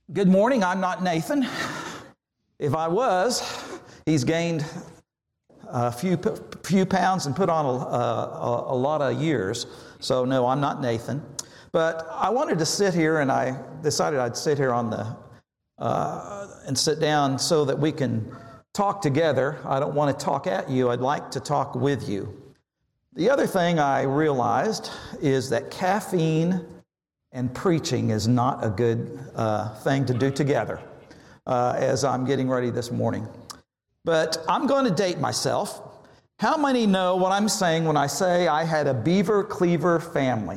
Good morning. I'm not Nathan. If I was, he's gained a few pounds and put on a lot of years. So no, I'm not Nathan. But I wanted to sit here, and I decided I'd sit here on and sit down so that we can talk together. I don't want to talk at you. I'd like to talk with you. The other thing I realized is that caffeine and preaching is not a good thing to do together as I'm getting ready this morning. But I'm going to date myself. How many know what I'm saying when I say I had a beaver cleaver family?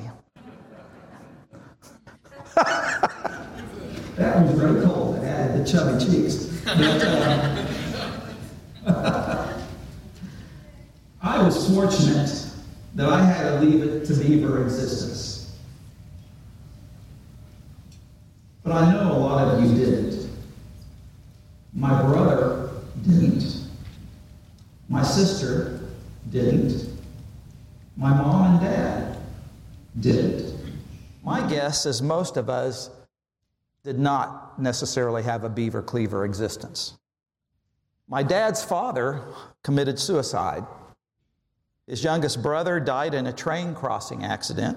That was very cold. I had the chubby cheeks. But, I was fortunate that I had to leave it to beaver existence. But I know a lot of you didn't. My brother didn't. My sister didn't. My mom and dad didn't. My guess is most of us did not necessarily have a beaver cleaver existence. My dad's father committed suicide. His youngest brother died in a train crossing accident.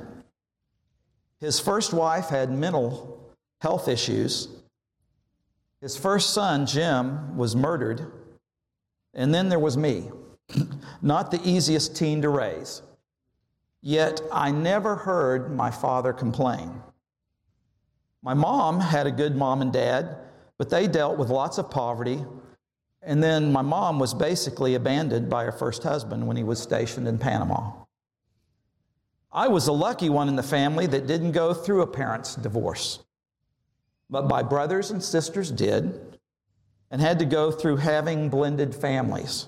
His first wife had mental health issues. His first son, Jim, was murdered. And then there was me, not the easiest teen to raise. Yet I never heard my father complain. My mom had a good mom and dad, but they dealt with lots of poverty. And then my mom was basically abandoned by her first husband when he was stationed in Panama. I was the lucky one in the family that didn't go through a parent's divorce. But my brothers and sisters did, and had to go through having blended families.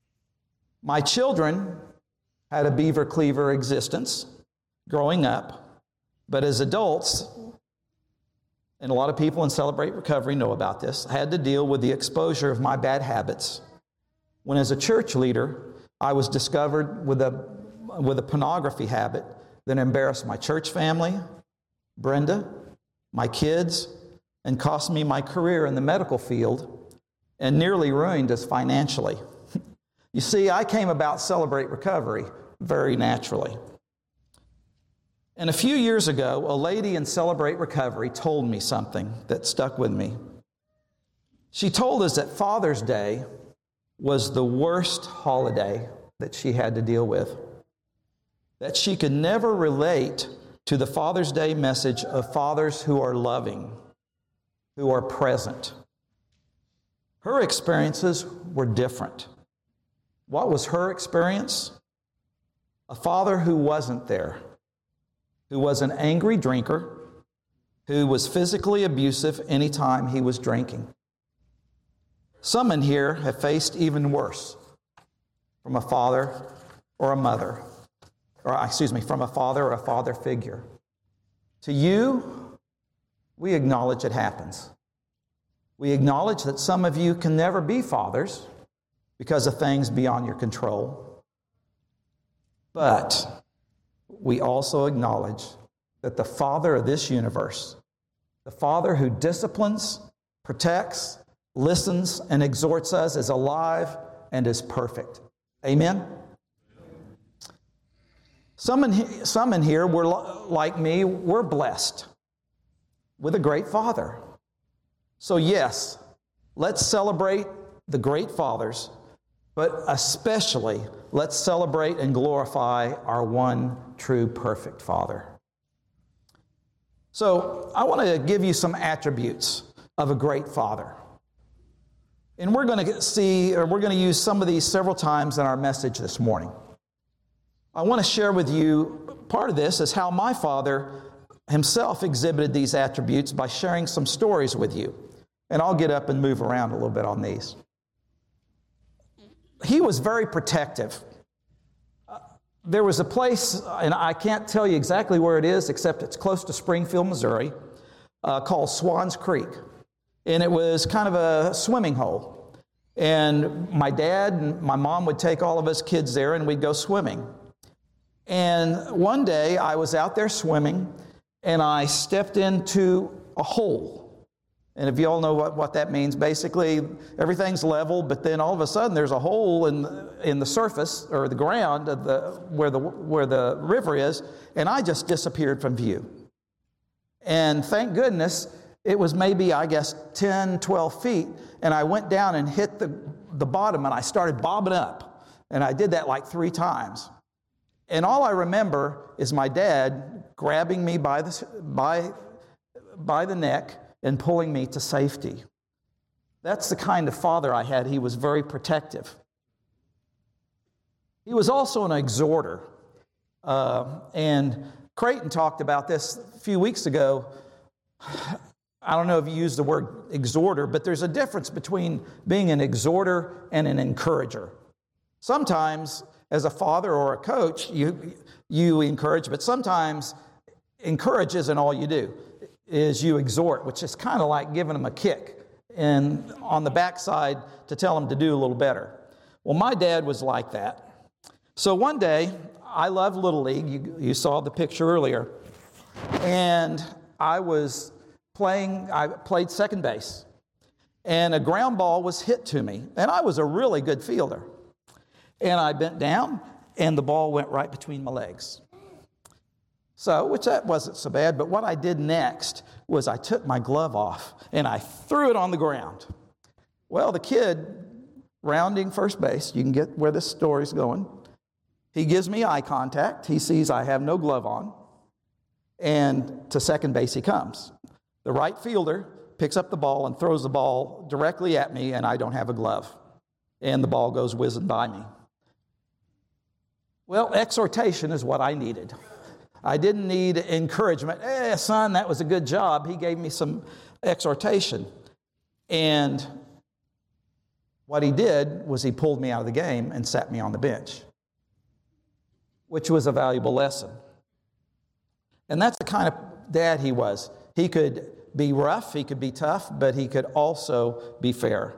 My children had a beaver cleaver existence growing up, but as adults, and a lot of people in Celebrate Recovery know about this, I had to deal with the exposure of my bad habits. When as a church leader, I was discovered with a pornography habit that embarrassed my church family, Brenda, my kids, and cost me my career in the medical field and nearly ruined us financially. You see, I came about Celebrate Recovery very naturally. And a few years ago, a lady in Celebrate Recovery told me something that stuck with me. She told us that Father's Day was the worst holiday that she had to deal with, that she could never relate to the Father's Day message of fathers who are loving, who are present. Her experiences were different. What was her experience? A father who wasn't there, who was an angry drinker, who was physically abusive anytime he was drinking. Some in here have faced even worse from a father or a mother, from a father or a father figure. To you, we acknowledge it happens. We acknowledge that some of you can never be fathers because of things beyond your control. But we also acknowledge that the Father of this universe, the Father who disciplines, protects, listens, and exhorts us, is alive and is perfect. Amen? Some in here, like me, we're blessed with a great Father. So yes, let's celebrate the great fathers, but especially let's celebrate and glorify our one true perfect Father. So I want to give you some attributes of a great father. And we're going to use some of these several times in our message this morning. I want to share with you, part of this is how my father himself exhibited these attributes by sharing some stories with you. And I'll get up and move around a little bit on these. He was very protective. There was a place, and I can't tell you exactly where it is, except it's close to Springfield, Missouri, called Swans Creek. And it was kind of a swimming hole. And my dad and my mom would take all of us kids there, and we'd go swimming. And one day, I was out there swimming, and I stepped into a hole. And if you all know what that means, basically everything's level, but then all of a sudden there's a hole in the surface or the ground of where the river is, and I just disappeared from view. And thank goodness it was maybe, I guess, 10, 12 feet, and I went down and hit the bottom, and I started bobbing up. And I did that like 3 times. And all I remember is my dad grabbing me by the neck and pulling me to safety. That's the kind of father I had. He was very protective. He was also an exhorter. And Creighton talked about this a few weeks ago. I don't know if you used the word exhorter, but there's a difference between being an exhorter and an encourager. Sometimes, as a father or a coach, you encourage, but sometimes encourage isn't all you do. Is you exhort, which is kind of like giving them a kick and on the backside to tell them to do a little better. Well, my dad was like that. So one day, I love Little League. You saw the picture earlier. And I played second base. And a ground ball was hit to me. And I was a really good fielder. And I bent down, and the ball went right between my legs. So, which that wasn't so bad, but what I did next was I took my glove off and I threw it on the ground. Well, the kid rounding first base, you can get where this story's going, he gives me eye contact. He sees I have no glove on, and to second base he comes. The right fielder picks up the ball and throws the ball directly at me, and I don't have a glove, and the ball goes whizzing by me. Well, exhortation is what I needed. I didn't need encouragement. Son, that was a good job. He gave me some exhortation. And what he did was he pulled me out of the game and sat me on the bench, which was a valuable lesson. And that's the kind of dad he was. He could be rough, he could be tough, but he could also be fair.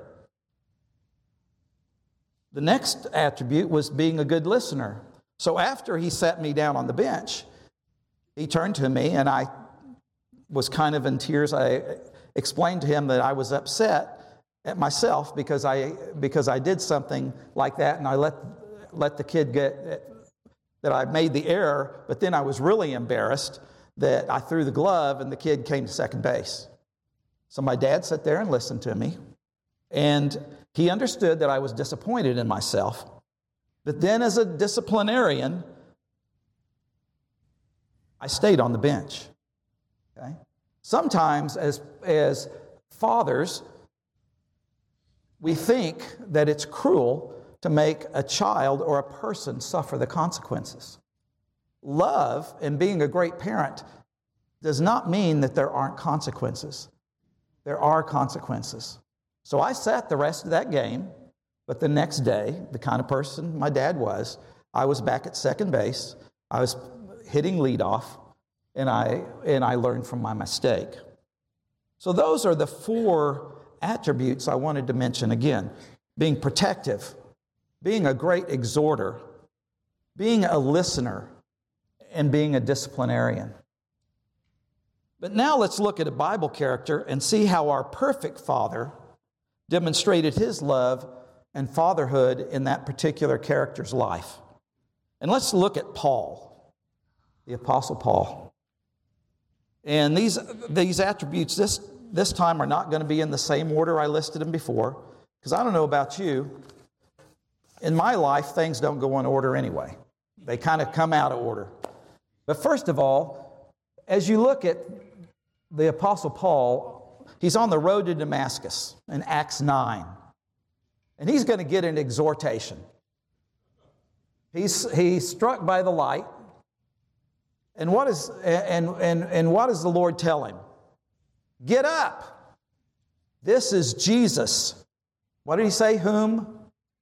The next attribute was being a good listener. So after he sat me down on the bench, he turned to me, and I was kind of in tears. I explained to him that I was upset at myself because I did something like that, and I let the kid get that I made the error, but then I was really embarrassed that I threw the glove and the kid came to second base. So my dad sat there and listened to me, and he understood that I was disappointed in myself. But then as a disciplinarian, I stayed on the bench. Okay? Sometimes as fathers, we think that it's cruel to make a child or a person suffer the consequences. Love and being a great parent does not mean that there aren't consequences. There are consequences. So I sat the rest of that game, but the next day, the kind of person my dad was, I was back at second base. I was hitting leadoff, and I learned from my mistake. So those are the 4 attributes I wanted to mention again. Being protective, being a great exhorter, being a listener, and being a disciplinarian. But now let's look at a Bible character and see how our perfect Father demonstrated his love and fatherhood in that particular character's life. And let's look at Paul, the Apostle Paul. And these attributes this time are not going to be in the same order I listed them before, because I don't know about you. In my life, things don't go in order anyway. They kind of come out of order. But first of all, as you look at the Apostle Paul, he's on the road to Damascus in Acts 9. And he's going to get an exhortation. He's struck by the light. And what does the Lord tell him? Get up. This is Jesus. What did he say? Whom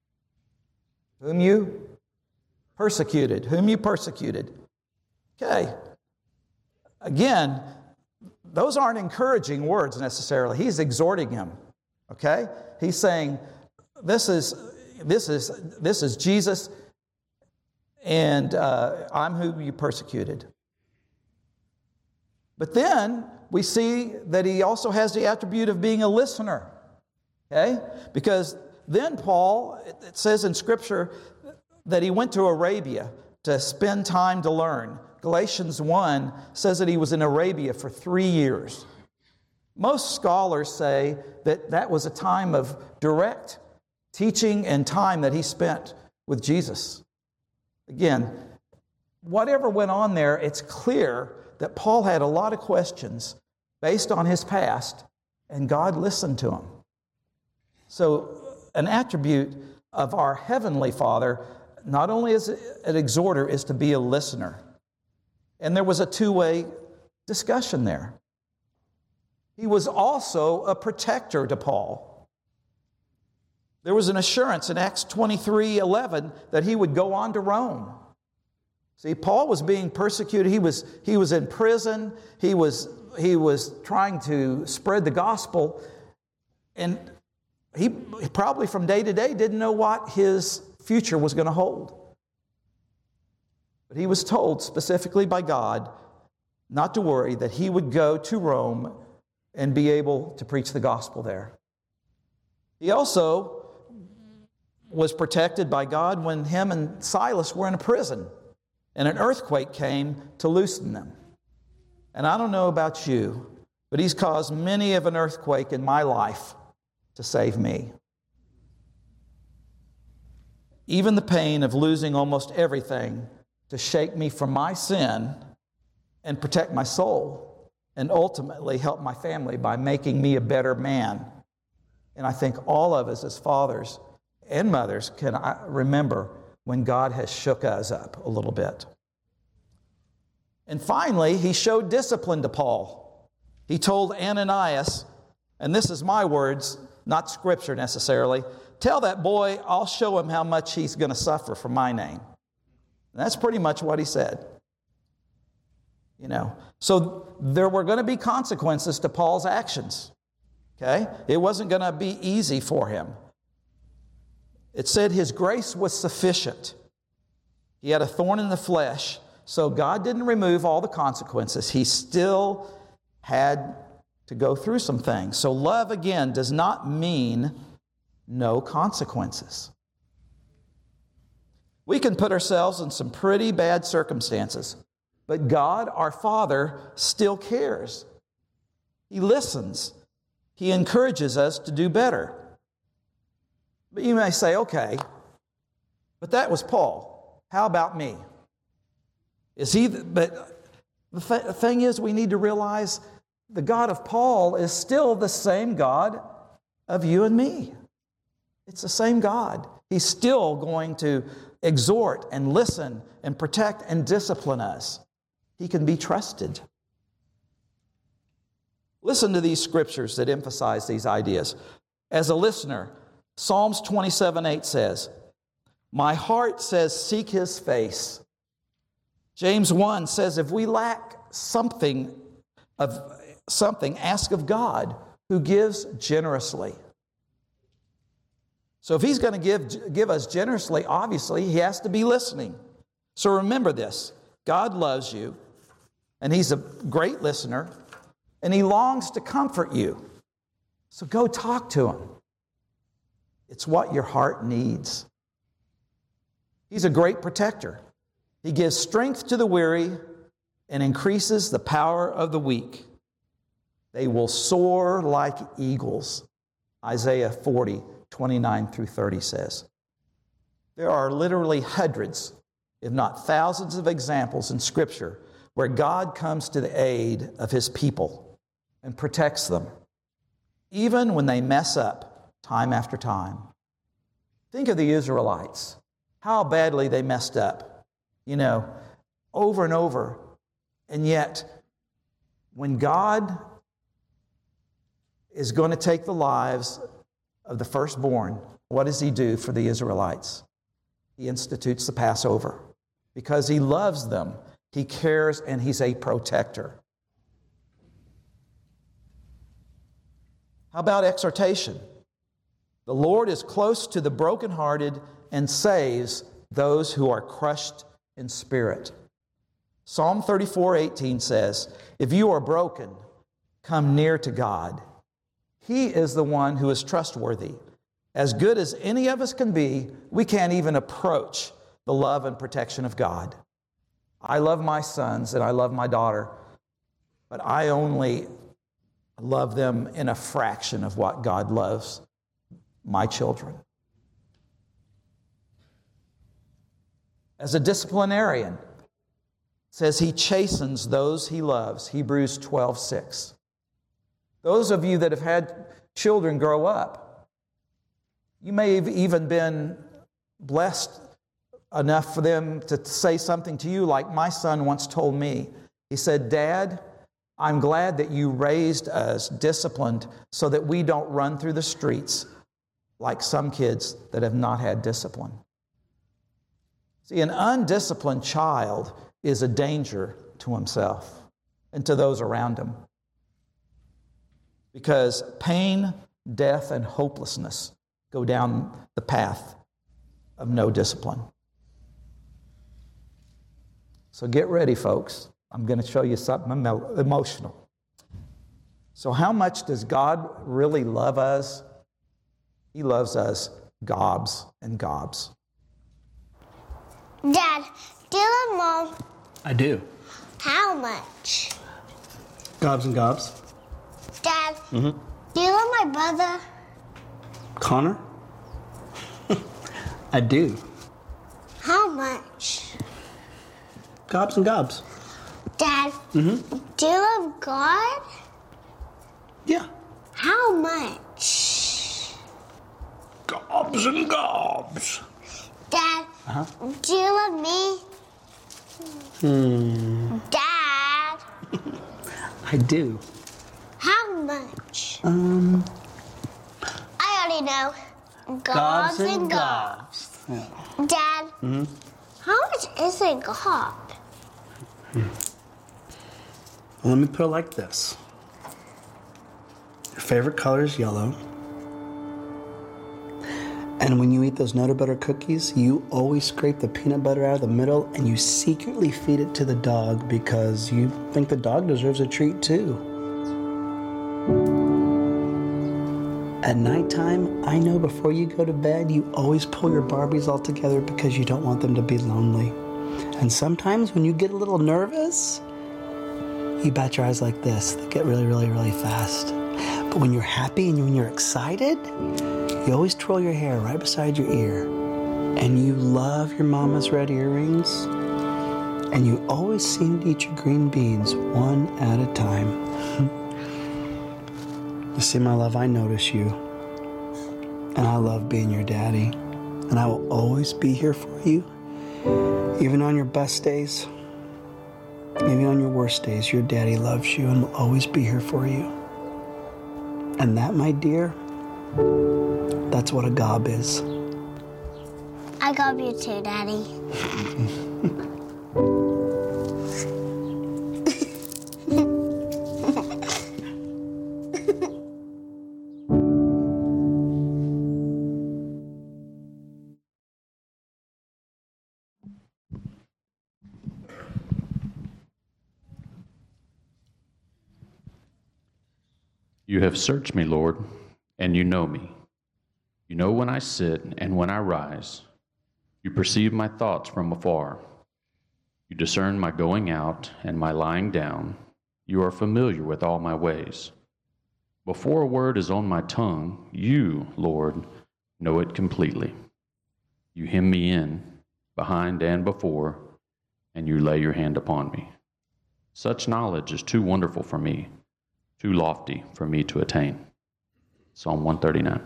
you persecuted. Whom you persecuted. Okay. Again, those aren't encouraging words necessarily. He's exhorting him. Okay? He's saying, this is Jesus, and I'm who you persecuted. But then we see that he also has the attribute of being a listener. Okay? Because then Paul, it says in Scripture that he went to Arabia to spend time to learn. Galatians 1 says that he was in Arabia for 3 years. Most scholars say that that was a time of direct teaching and time that he spent with Jesus. Again, whatever went on there, it's clear that Paul had a lot of questions based on his past, and God listened to him. So an attribute of our Heavenly Father, not only as an exhorter, is to be a listener. And there was a two-way discussion there. He was also a protector to Paul. There was an assurance in Acts 23:11 that he would go on to Rome. See, Paul was being persecuted. He was in prison. He was trying to spread the gospel. And he probably from day to day didn't know what his future was going to hold. But he was told specifically by God not to worry, that he would go to Rome and be able to preach the gospel there. He also was protected by God when him and Silas were in a prison, and an earthquake came to loosen them. And I don't know about you, but he's caused many of an earthquake in my life to save me. Even the pain of losing almost everything to shake me from my sin and protect my soul, and ultimately help my family by making me a better man. And I think all of us as fathers and mothers can remember when God has shook us up a little bit. And finally, he showed discipline to Paul. He told Ananias, and this is my words, not Scripture necessarily, tell that boy I'll show him how much he's going to suffer for my name. And that's pretty much what he said. So there were going to be consequences to Paul's actions. Okay? It wasn't going to be easy for him. It said his grace was sufficient. He had a thorn in the flesh, so God didn't remove all the consequences. He still had to go through some things. So love, again, does not mean no consequences. We can put ourselves in some pretty bad circumstances, but God, our Father, still cares. He listens. He encourages us to do better. But you may say, okay, but that was Paul. How about me? But the thing is, we need to realize the God of Paul is still the same God of you and me. It's the same God. He's still going to exhort and listen and protect and discipline us. He can be trusted. Listen to these scriptures that emphasize these ideas. As a listener, Psalms 27:8 says, my heart says, seek His face. James 1 says, if we lack something, ask of God, who gives generously. So if He's going to give us generously, obviously He has to be listening. So remember this, God loves you, and He's a great listener, and He longs to comfort you. So go talk to Him. It's what your heart needs. He's a great protector. He gives strength to the weary and increases the power of the weak. They will soar like eagles. Isaiah 40:29-30 says. There are literally hundreds, if not thousands of examples in Scripture where God comes to the aid of His people and protects them, even when they mess up time after time. Think of the Israelites, how badly they messed up, over and over. And yet, when God is going to take the lives of the firstborn, what does He do for the Israelites? He institutes the Passover. Because He loves them, He cares, and He's a protector. How about exhortation? The Lord is close to the brokenhearted and saves those who are crushed in spirit. Psalm 34:18 says, if you are broken, come near to God. He is the one who is trustworthy. As good as any of us can be, we can't even approach the love and protection of God. I love my sons and I love my daughter, but I only love them in a fraction of what God loves my children. As a disciplinarian, it says he chastens those he loves, Hebrews 12:6. Those of you that have had children grow up, you may have even been blessed enough for them to say something to you like my son once told me. He said, Dad, I'm glad that you raised us disciplined so that we don't run through the streets like some kids that have not had discipline. See, an undisciplined child is a danger to himself and to those around him. Because pain, death, and hopelessness go down the path of no discipline. So get ready, folks. I'm going to show you something emotional. So how much does God really love us? He loves us gobs and gobs. Dad, do you love Mom? I do. How much? Gobs and gobs. Dad, do you love my brother? Connor? I do. How much? Gobs and gobs. Dad, do you love God? Yeah. How much? Gobs and gobs. Dad, do you love me? Dad, I do. how much? I already know. Gobs and gobs. Yeah. Dad, how much is a gob? Well, let me put it like this. Your favorite color is yellow. And when you eat those Nutter Butter cookies, you always scrape the peanut butter out of the middle and you secretly feed it to the dog because you think the dog deserves a treat too. At nighttime, I know before you go to bed, you always pull your Barbies all together because you don't want them to be lonely. And sometimes when you get a little nervous, you bat your eyes like this. They get really, really, really fast. But when you're happy and when you're excited, you always twirl your hair right beside your ear. And you love your mama's red earrings. And you always seem to eat your green beans one at a time. You see, my love, I notice you. And I love being your daddy. And I will always be here for you. Even on your best days. Even on your worst days, your daddy loves you and will always be here for you. And that, my dear, that's what a gob is. I gob you too, Daddy. You have searched me, Lord, and you know me. You know when I sit and when I rise. You perceive my thoughts from afar. You discern my going out and my lying down. You are familiar with all my ways. Before a word is on my tongue, you, Lord, know it completely. You hem me in, behind and before, and you lay your hand upon me. Such knowledge is too wonderful for me, too lofty for me to attain. Psalm 139.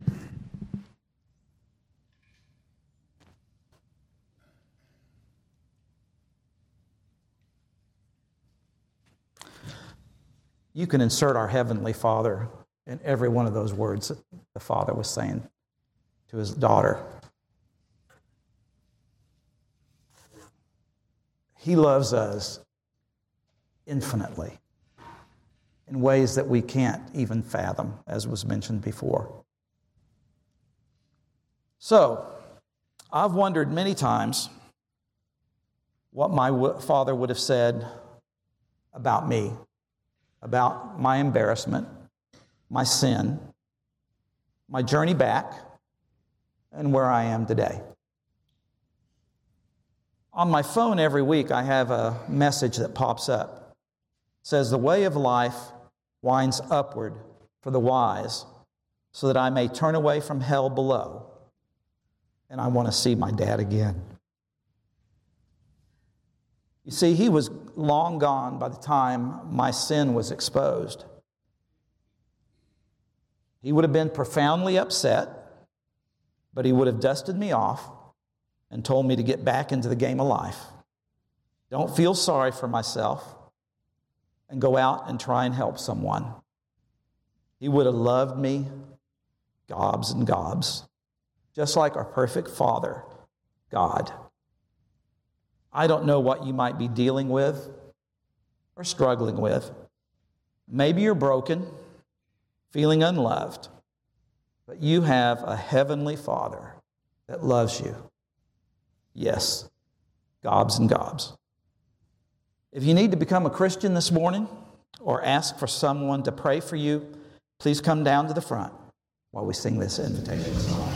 You can insert our Heavenly Father in every one of those words that the Father was saying to his daughter. He loves us infinitely in ways that we can't even fathom, as was mentioned before. So, I've wondered many times what my father would have said about me, about my embarrassment, my sin, my journey back, and where I am today. On my phone every week, I have a message that pops up. It says, "The way of life winds upward for the wise, so that I may turn away from hell below, and I want to see my dad again." You see, he was long gone by the time my sin was exposed. He would have been profoundly upset, but he would have dusted me off and told me to get back into the game of life. Don't feel sorry for myself and go out and try and help someone. He would have loved me gobs and gobs, just like our perfect Father, God. I don't know what you might be dealing with or struggling with. Maybe you're broken, feeling unloved, but you have a heavenly Father that loves you. Yes, gobs and gobs. If you need to become a Christian this morning or ask for someone to pray for you, please come down to the front while we sing this invitation song.